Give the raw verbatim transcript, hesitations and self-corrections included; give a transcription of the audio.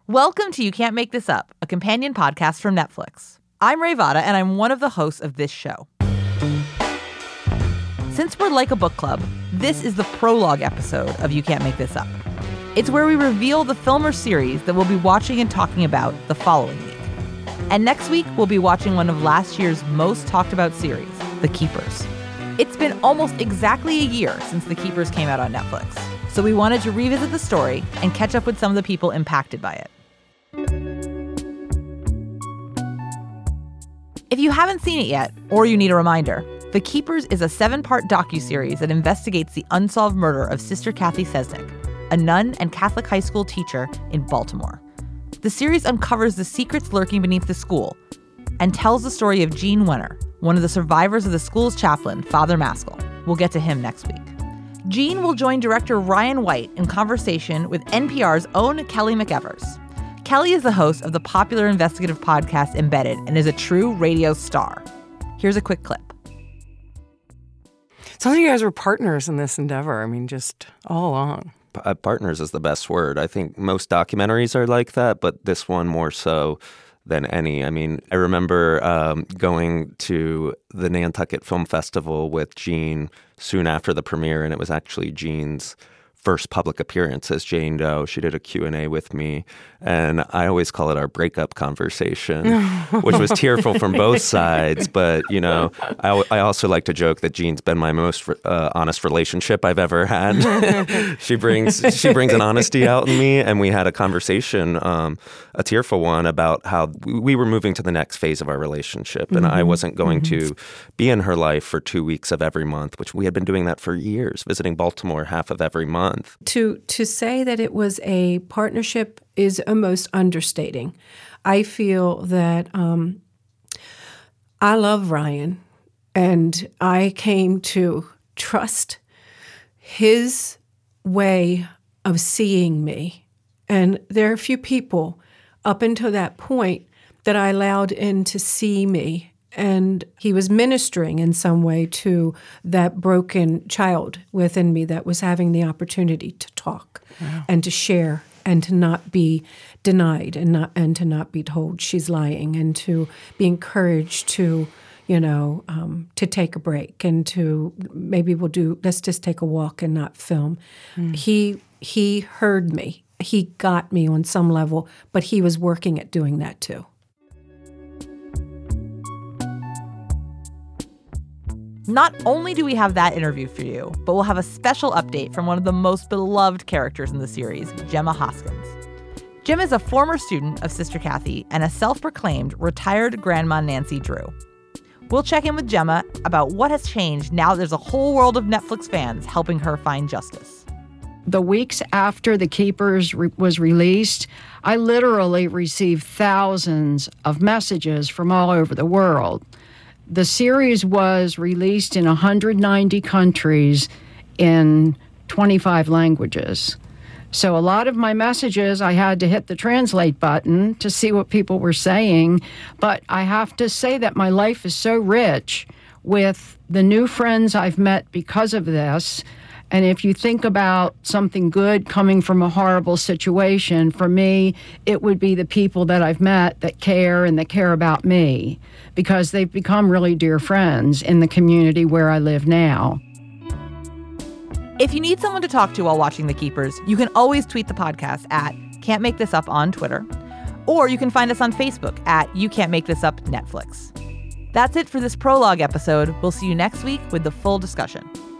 Welcome to You Can't Make This Up, a companion podcast from Netflix. I'm Ray Vada, and I'm one of the hosts of this show. Since we're like a book club, this is the prologue episode of You Can't Make This Up. It's where we reveal the film or series that we'll be watching and talking about the following week. And next week, we'll be watching one of last year's most talked about series, The Keepers. It's been almost exactly a year since The Keepers came out on Netflix, so we wanted to revisit the story and catch up with some of the people impacted by it. If you haven't seen it yet, or you need a reminder, The Keepers is a seven-part docuseries that investigates the unsolved murder of Sister Kathy Sesnick, a nun and Catholic high school teacher in Baltimore. The series uncovers the secrets lurking beneath the school and tells the story of Gene Wenner, one of the survivors of the school's chaplain, Father Maskell. We'll get to him next week. Gene will join director Ryan White in conversation with N P R's own Kelly McEvers. Kelly is the host of the popular investigative podcast Embedded and is a true radio star. Here's a quick clip. Sounds like you guys were partners in this endeavor. I mean, just all along. Uh, partners is the best word. I think most documentaries are like that, but this one more so than any. I mean, I remember um, going to the Nantucket Film Festival with Gene soon after the premiere, and it was actually Gene's first public appearance as Jane Doe. She did a Q and A with me, and I always call it our breakup conversation, which was tearful from both sides. But, you know, I, I also like to joke that Jean's been my most uh, honest relationship I've ever had. she brings she brings an honesty out in me, and we had a conversation, um, a tearful one, about how we were moving to the next phase of our relationship, and mm-hmm. I wasn't going mm-hmm. to be in her life for two weeks of every month, which we had been doing that for years, visiting Baltimore half of every month. To to say that it was a partnership is almost understating. I feel that um, I love Ryan, and I came to trust his way of seeing me. And there are a few people up until that point that I allowed in to see me. And he was ministering in some way to that broken child within me that was having the opportunity to talk wow. and to share and to not be denied and not and to not be told she's lying and to be encouraged to, you know, um, to take a break and to maybe we'll do, let's just take a walk and not film. Mm. He he heard me. He got me on some level, but he was working at doing that too. Not only do we have that interview for you, but we'll have a special update from one of the most beloved characters in the series, Gemma Hoskins. Gemma is a former student of Sister Kathy and a self-proclaimed retired Grandma Nancy Drew. We'll check in with Gemma about what has changed now there's a whole world of Netflix fans helping her find justice. The weeks after The Keepers re- was released, I literally received thousands of messages from all over the world. The series was released in one hundred ninety countries in twenty-five languages. So a lot of my messages, I had to hit the translate button to see what people were saying. But I have to say that my life is so rich with the new friends I've met because of this. And if you think about something good coming from a horrible situation, for me, it would be the people that I've met that care and that care about me, because they've become really dear friends in the community where I live now. If you need someone to talk to while watching The Keepers, you can always tweet the podcast at Can't Make This Up on Twitter, or you can find us on Facebook at You Can't Make This Up Netflix. That's it for this prologue episode. We'll see you next week with the full discussion.